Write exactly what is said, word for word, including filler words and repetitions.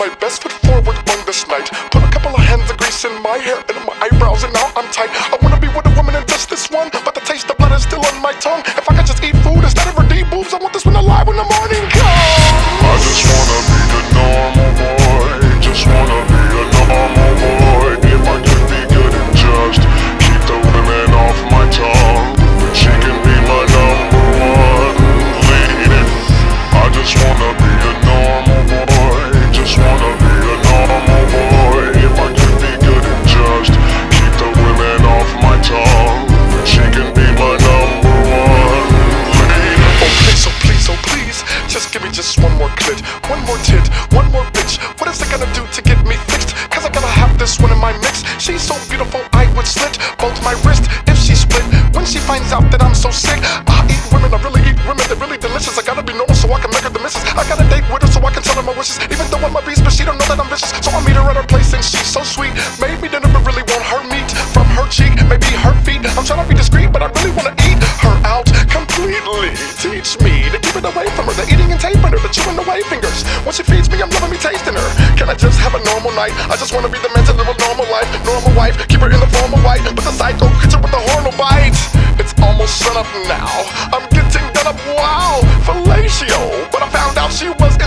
my best foot forward on this night. Put a couple of hands of grease in my hair and in my eyebrows, and now I'm tight. I wanna be with a woman and just this one, but the taste of blood is still on my tongue. If I could just eat food instead of her D boobs, I want this one alive when the morning comes. I just wanna be a normal boy. Just wanna be a normal boy. If I could be good and just keep the women off my tongue, she can be my number one lady. I just wanna be a normal boy. Just wanna be a normal boy. If I could be good and just keep the women off my tongue, she can be my number one lady. Oh please, oh please, oh please, just give me just one more clit, one more tit, one more bitch. What is it gonna do to get me fixed? Cause I gotta have this one in my mix. She's so beautiful I would slit both my wrists if she split. When she finds out that I'm so sick, I eat women, I really eat women, they're really delicious. I gotta be normal so I can make her the missus. I gotta date with her so I can tell her my wishes. Even though I'm a beast, but she don't know that I'm vicious. So I meet her at her place and she's so sweet. Maybe dinner but really want her meat from her cheek, maybe her feet. I'm trying to be discreet, but I really wanna eat her out completely. Teach me to keep it away from her, the eating and taping her, the chewing away fingers. When she feeds me, I'm loving me tasting her. Can I just have a normal night? I just wanna be the man to live a normal life, normal wife, keep her in the formal white, but the psycho creature with the horrible bite. It's almost sun up now, I'm getting done up, wow, fellatio. But I found out she was